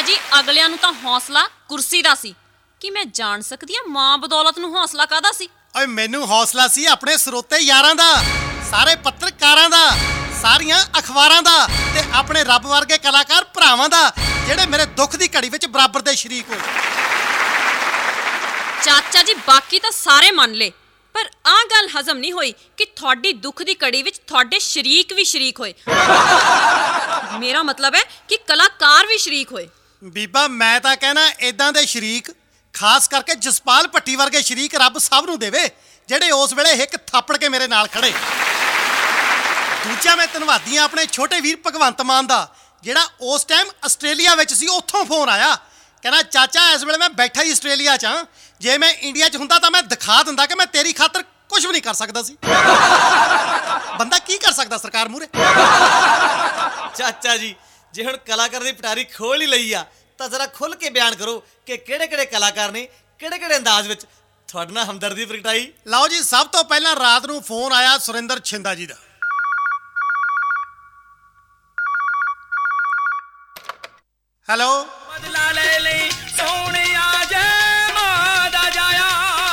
ਜੀ ਅਗਲਿਆਂ ਨੂੰ ਤਾਂ ਹੌਸਲਾ ਕੁਰਸੀ ਦਾ ਸੀ, ਕਿ ਮੈਂ ਜਾਣ ਸਕਦੀ ਹਾਂ ਮਾਂ ਬਦੌਲਤ ਨੂੰ ਹੌਸਲਾ ਕਾਹਦਾ ਸੀ? ਓਏ ਮੈਨੂੰ ਹੌਸਲਾ ਸੀ ਆਪਣੇ ਸਰੋਤੇ ਯਾਰਾਂ ਦਾ, ਸਾਰੇ ਪੱਤਰਕਾਰਾਂ ਦਾ, ਸਾਰੀਆਂ ਅਖਬਾਰਾਂ ਦਾ ਤੇ ਆਪਣੇ ਰੱਬ ਵਰਗੇ ਕਲਾਕਾਰ ਭਰਾਵਾਂ ਦਾ, ਜਿਹੜੇ ਮੇਰੇ ਦੁੱਖ ਦੀ ਘੜੀ ਵਿੱਚ ਬਰਾਬਰ ਦੇ ਸ਼ਰੀਕ ਹੋਏ। ਚਾਚਾ ਜੀ ਬਾਕੀ ਤਾਂ ਸਾਰੇ ਮੰਨ ਲਏ, ਪਰ ਆਹ ਗੱਲ ਹਜ਼ਮ ਨਹੀਂ ਹੋਈ ਕਿ ਤੁਹਾਡੀ ਦੁੱਖ ਦੀ ਘੜੀ ਵਿੱਚ ਤੁਹਾਡੇ ਸ਼ਰੀਕ ਵੀ ਸ਼ਰੀਕ ਹੋਏ। ਮੇਰਾ ਮਤਲਬ ਹੈ ਕਿ ਕਲਾਕਾਰ ਵੀ ਸ਼ਰੀਕ ਹੋਏ। ਬੀਬਾ ਮੈਂ ਤਾਂ ਕਹਿਣਾ ਇਦਾਂ ਦੇ ਸ਼ਰੀਕ, ਖਾਸ ਕਰਕੇ ਜਸਪਾਲ ਭੱਟੀ ਵਰਗੇ ਸ਼ਰੀਕ ਰੱਬ ਸਭ ਨੂੰ ਦੇਵੇ, ਜਿਹੜੇ ਉਸ ਵੇਲੇ ਹਿੱਕ ਥਾਪੜ ਕੇ ਮੇਰੇ ਨਾਲ ਖੜੇ। ਦੂਜਾ ਮੈਂ ਧੰਨਵਾਦੀ ਹਾਂ ਆਪਣੇ ਛੋਟੇ ਵੀਰ ਭਗਵੰਤ ਮਾਨ ਦਾ, ਜਿਹੜਾ ਉਸ ਟਾਈਮ ਆਸਟ੍ਰੇਲੀਆ ਵਿੱਚ ਸੀ। ਉੱਥੋਂ ਫੋਨ ਆਇਆ, ਕਹਿੰਦਾ ਚਾਚਾ ਇਸ ਵੇਲੇ ਮੈਂ ਬੈਠਾ ਹੀ ਆਸਟ੍ਰੇਲੀਆ 'ਚ ਹਾਂ, ਜੇ ਮੈਂ ਇੰਡੀਆ 'ਚ ਹੁੰਦਾ ਤਾਂ ਮੈਂ ਦਿਖਾ ਦਿੰਦਾ ਕਿ ਮੈਂ ਤੇਰੀ ਖਾਤਰ ਕੁਝ ਵੀ ਨਹੀਂ ਕਰ ਸਕਦਾ ਸੀ। ਬੰਦਾ ਕੀ ਕਰ ਸਕਦਾ ਸਰਕਾਰ ਮੂਹਰੇ। ਚਾਚਾ ਜੀ ਜੇ ਹੁਣ ਕਲਾਕਾਰ ਦੀ ਪਟਾਰੀ ਖੋਲ ਹੀ ਲਈ ਆ ਤਾਂ ਜ਼ਰਾ ਖੁੱਲ੍ਹ ਕੇ ਬਿਆਨ ਕਰੋ ਕਿ ਕਿਹੜੇ ਕਲਾਕਾਰ ਨੇ ਕਿਹੜੇ ਅੰਦਾਜ਼ ਵਿੱਚ ਤੁਹਾਡੇ ਨਾਲ ਹਮਦਰਦੀ ਪ੍ਰਗਟਾਈ। ਲਓ ਜੀ, ਸਭ ਤੋਂ ਪਹਿਲਾਂ ਰਾਤ ਨੂੰ ਫੋਨ ਆਇਆ ਸੁਰਿੰਦਰ ਛਿੰਦਾ ਜੀ ਦਾ। ਹੈਲੋ, ਬਦਲਾ ਲੈ ਲਈ ਸੋਹਣਿਆ ਜੇ ਮਾਂ ਦਾ ਜਾਇਆ।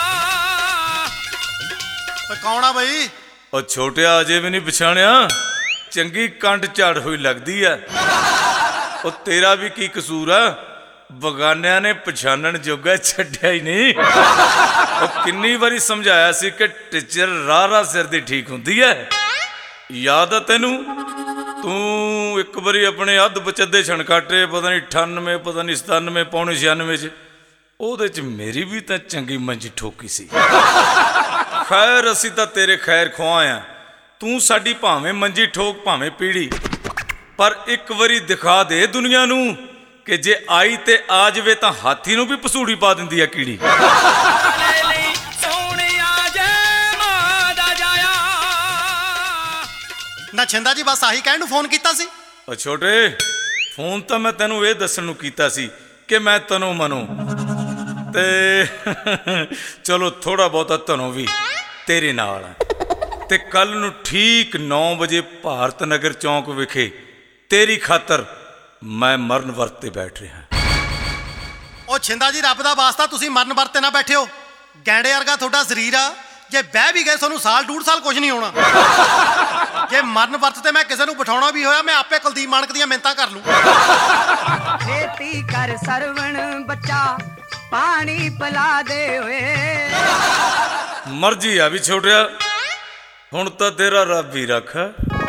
ਓਏ ਕੌਣ ਆ ਬਈ? ਉਹ ਛੋਟਿਆ ਅਜੇ ਵੀ ਨਹੀਂ ਪਛਾਣਿਆ? ਚੰਗੀ ਕੰਡ ਝਾੜ ਹੋਈ ਲੱਗਦੀ ਐ। ਉਹ ਤੇਰਾ ਵੀ ਕੀ ਕਸੂਰ ਆ? ਬਗਾਨਿਆਂ ਨੇ ਪਛਾਣਨ ਜੋਗਾ ਛੱਡਿਆ ਹੀ ਨਹੀਂ। ਉਹ ਕਿੰਨੀ ਵਾਰੀ ਸਮਝਾਇਆ ਸੀ ਕਿ ਟੀਚਰ ਰਾਹ ਸਿਰ ਦੀ ਠੀਕ ਹੁੰਦੀ ਐ। ਯਾਦ ਆ ਤੈਨੂੰ? ਤੂੰ ਇੱਕ ਵਾਰੀ ਆਪਣੇ ਅੱਧ ਬਚੱਦੇ ਛਣਕਾਟੇ, ਪਤਾ ਨਹੀਂ 98, ਪਤਾ ਨਹੀਂ 97, ਪੌਣੇ 96 'ਚ, ਉਹਦੇ 'ਚ ਮੇਰੀ ਵੀ ਤਾਂ ਚੰਗੀ ਮੰਜੀ ਠੋਕੀ ਸੀ। ਖੈਰ ਅਸੀਂ ਤਾਂ ਤੇਰੇ ਖੈਰ ਖੁਆ ਆ। ਤੂੰ ਸਾਡੀ ਭਾਵੇਂ ਮੰਜੀ ਠੋਕ ਭਾਵੇਂ ਪੀੜੀ, ਪਰ ਇੱਕ ਵਾਰੀ ਦਿਖਾ ਦੇ ਦੁਨੀਆ ਨੂੰ ਕਿ ਜੇ ਆਈ ਤੇ ਆ ਜਾਵੇ ਤਾਂ ਹਾਥੀ ਨੂੰ ਵੀ ਪਸੂੜੀ ਪਾ ਦਿੰਦੀ ਆ ਕੀੜੀ। ਨਾ ਛਿੰਦਾ ਜੀ ਬਸ ਆਹੀ ਕਹਿਣ ਨੂੰ ਫੋਨ ਕੀਤਾ ਸੀ। ਉਹ ਛੋਟੇ, ਫੋਨ ਤਾਂ ਮੈਂ ਤੈਨੂੰ ਇਹ ਦੱਸਣ ਨੂੰ ਕੀਤਾ ਸੀ ਕਿ ਮੈਂ ਤਨੋਂ ਮਨੋਂ ਤੇ ਚਲੋ ਥੋੜਾ ਬਹੁਤਾ ਧਨੋਂ ਵੀ ਤੇਰੇ ਨਾਲ ਆ। ਤੇ ਕੱਲ ਨੂੰ ਠੀਕ 9 ਵਜੇ ਭਾਰਤ ਨਗਰ ਚੌਂਕ ਵਿਖੇ ਤੇਰੀ ਖਾਤਰ ਮੈਂ ਮਰਨ ਵਰਤ ਤੇ ਬੈਠ ਰਿਹਾ। ਉਹ ਛਿੰਦਾ ਜੀ ਰੱਬ ਦਾ ਵਾਸਤਾ ਤੁਸੀਂ ਮਰਨ ਵਰਤ ਤੇ ਨਾ ਬੈਠਿਓ। ਗੈਂਡੇ ਵਰਗਾ ਤੁਹਾਡਾ ਸਰੀਰ ਆ, ਜੇ ਬਹਿ ਵੀ ਗਏ ਤੁਹਾਨੂੰ ਸਾਲ 1.5 ਸਾਲ ਕੁਝ ਨਹੀਂ ਹੋਣਾ। ਜੇ ਮਰਨ ਵਰਤ ਤੇ ਮੈਂ ਕਿਸੇ ਨੂੰ ਬਿਠਾਉਣਾ ਵੀ ਹੋਇਆ ਮੈਂ ਆਪੇ ਕੁਲਦੀਪ ਮਾਨਕ ਦੀਆਂ ਮਿੰਨਤਾਂ ਕਰ ਲੂੰ। ਛੇਤੀ ਕਰ ਸਰਵਣ ਬੱਚਾ ਪਾਣੀ ਪਿਲਾ ਦੇ ਓਏ। ਮਰਜੀ ਆ ਵੀ ਛੋਟਿਆ, ਹੁਣ ਤਾਂ ਤੇਰਾ ਰੱਬ ਹੀ ਰੱਖ।